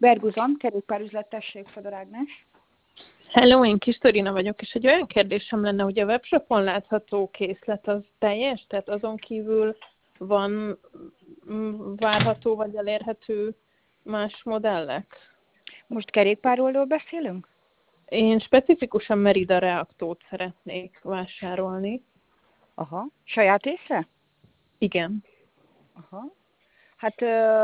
Berguzon, kerékpárüzlet, tessék, Fodor Ágnes. Hello, én Kis Torina vagyok, és egy olyan kérdésem lenne, hogy a webshopon látható készlet az teljes, tehát azon kívül van várható vagy elérhető más modellek? Most kerékpárról beszélünk? Én specifikusan Merida reaktót szeretnék vásárolni. Aha. Saját észre? Igen. Aha. Hát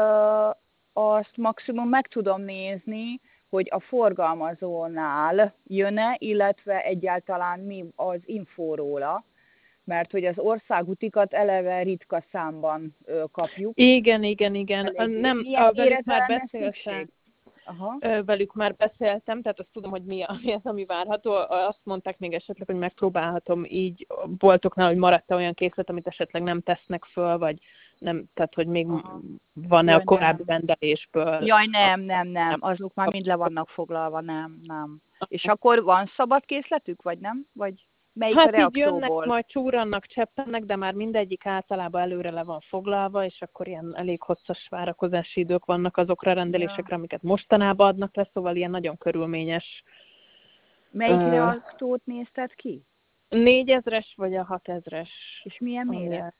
azt maximum meg tudom nézni, hogy a forgalmazónál jön-e, illetve egyáltalán mi az infó róla, mert hogy az országútikat eleve ritka számban kapjuk. Igen. Nem, Milyen velük méretre már lenne beszéltem. szükség? Aha. Velük már beszéltem, tehát azt tudom, hogy mi az, ami várható. Azt mondták még esetleg, hogy megpróbálhatom így boltoknál, hogy maradt-e olyan készlet, amit esetleg nem tesznek föl, vagy nem, tehát hogy még van-e a korábbi rendelésből. Jaj, nem. Azok már mind le vannak foglalva, nem. És akkor van szabad készletük, vagy nem? Vagy melyik a Hát így jönnek, reaktóból? majd csúrannak, cseppennek, de már mindegyik általában előre le van foglalva, és akkor ilyen elég hosszas várakozási idők vannak azokra a rendelésekre, amiket mostanában adnak le, szóval ilyen nagyon körülményes. Melyik reaktót nézted ki? 4000-es vagy a 6000-es. És milyen méret?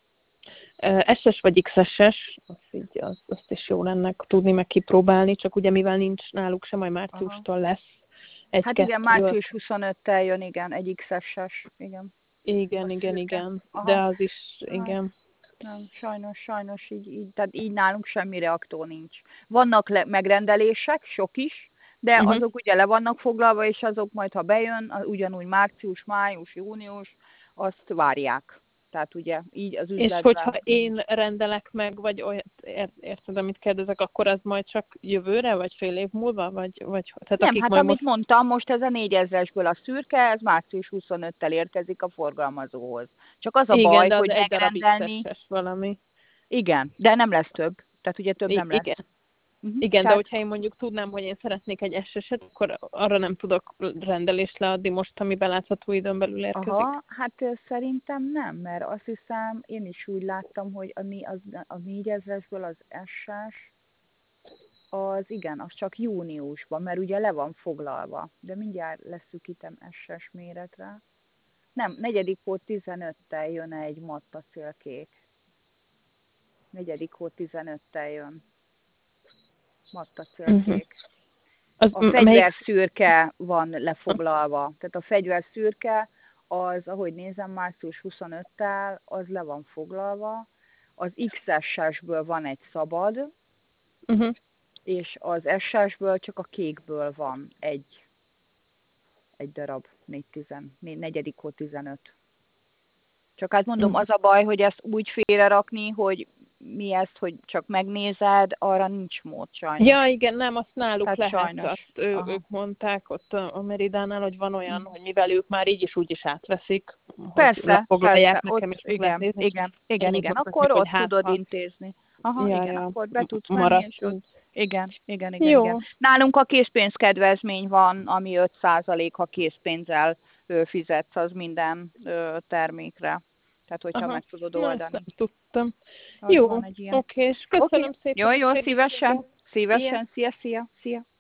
SS vagy XS-es, azt is jó lenne tudni meg kipróbálni, csak ugye mivel nincs náluk sem, majd márciustól lesz. Hát igen, március 25-tel jön, igen, egy XS-es, igen. Igen. De az is, igen. Nem, sajnos tehát így nálunk semmi reaktó nincs. Vannak megrendelések, sok is, de azok ugye le vannak foglalva, és azok majd, ha bejön, ugyanúgy március, május, június, azt várják. Tehát ugye így az üzletben. És hogyha én rendelek meg, vagy olyat, érted, amit kérdezek, akkor az majd csak jövőre, vagy fél év múlva? Vagy tehát nem, akik hát majd amit mondtam, most ez a 4000-esből a szürke, ez március 25-tel érkezik a forgalmazóhoz. Csak az a baj, de az hogy egy darab megrendelni. XS-es valami. Igen, de nem lesz több. Tehát ugye több nem lesz. Igen, de hogyha én mondjuk tudnám, hogy én szeretnék egy SS-et, akkor arra nem tudok rendelést leadni most, ami belátható időn belül érkezik. Aha, hát szerintem nem, mert azt hiszem, én is úgy láttam, hogy a 4000-esből az SS, az igen, az csak júniusban, mert ugye le van foglalva. De mindjárt leszűkítem SS méretre. Nem, 4. hód 15-tel jön egy matt acélkék. 4. hód 15-tel jön. Matt acélkék. A fegyverszürke van lefoglalva. Tehát a fegyverszürke az, ahogy nézem, március 25-tel, az le van foglalva. Az XS-esből van egy szabad, és az SS-ből csak a kékből van egy darab, 4. hód 15. Csak hát mondom, az a baj, hogy ezt úgy félrerakni, hogy mi ezt, hogy csak megnézed, arra nincs mód sajnos. Ja, igen, nem, azt náluk tehát lehet, sajnos. Azt ők mondták ott a Meridánál, hogy van olyan, hogy mivel ők már így is úgy is átveszik, persze, hogy lefoglalják ott, nekem is meg lehet nézni. Igen, akkor ott tudod intézni. Aha, igen, akkor be tudsz menni, és ott. Igen. Nálunk a készpénzkedvezmény van, ami 5%, ha készpénzzel fizetsz, az minden termékre. Tehát, hogyha meg tudod oldani. Ezt nem tudtam. Az Jó, oké, és köszönöm szépen. Jó, szívesen. Szia.